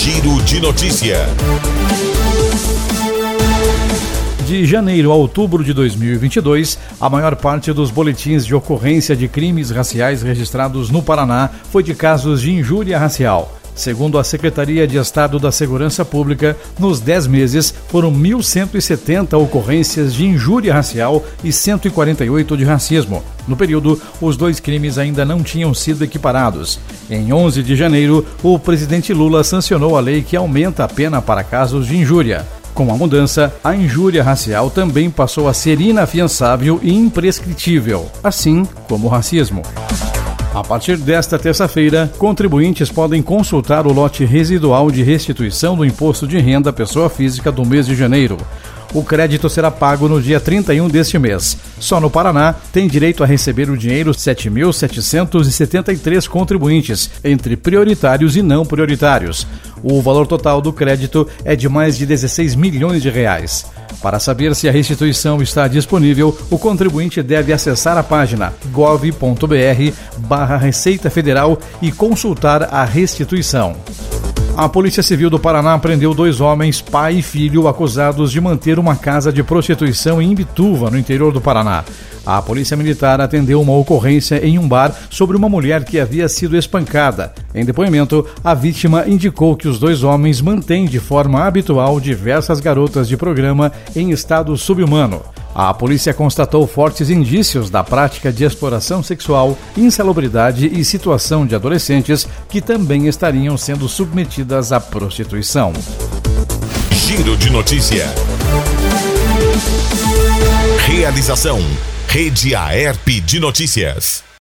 Giro de Notícia. De janeiro a outubro de 2022, a maior parte dos boletins de ocorrência de crimes raciais registrados no Paraná foi de casos de injúria racial. Segundo a Secretaria de Estado da Segurança Pública, nos 10 meses foram 1.170 ocorrências de injúria racial e 148 de racismo. No período, os dois crimes ainda não tinham sido equiparados. Em 11 de janeiro, o presidente Lula sancionou a lei que aumenta a pena para casos de injúria. Com a mudança, a injúria racial também passou a ser inafiançável e imprescritível, assim como o racismo. A partir desta terça-feira, contribuintes podem consultar o lote residual de restituição do imposto de renda à pessoa física do mês de janeiro. O crédito será pago no dia 31 deste mês. Só no Paraná tem direito a receber o dinheiro 7.773 contribuintes, entre prioritários e não prioritários. O valor total do crédito é de mais de 16 milhões de reais. Para saber se a restituição está disponível, o contribuinte deve acessar a página gov.br/Receita Federal e consultar a restituição. A Polícia Civil do Paraná prendeu 2 homens, pai e filho, acusados de manter uma casa de prostituição em Imbituva, no interior do Paraná. A Polícia Militar atendeu uma ocorrência em um bar sobre uma mulher que havia sido espancada. Em depoimento, a vítima indicou que os 2 homens mantêm de forma habitual diversas garotas de programa em estado subhumano. A polícia constatou fortes indícios da prática de exploração sexual, insalubridade e situação de adolescentes que também estariam sendo submetidas à prostituição. Giro de Notícia. Realização: Rede Aerp de Notícias.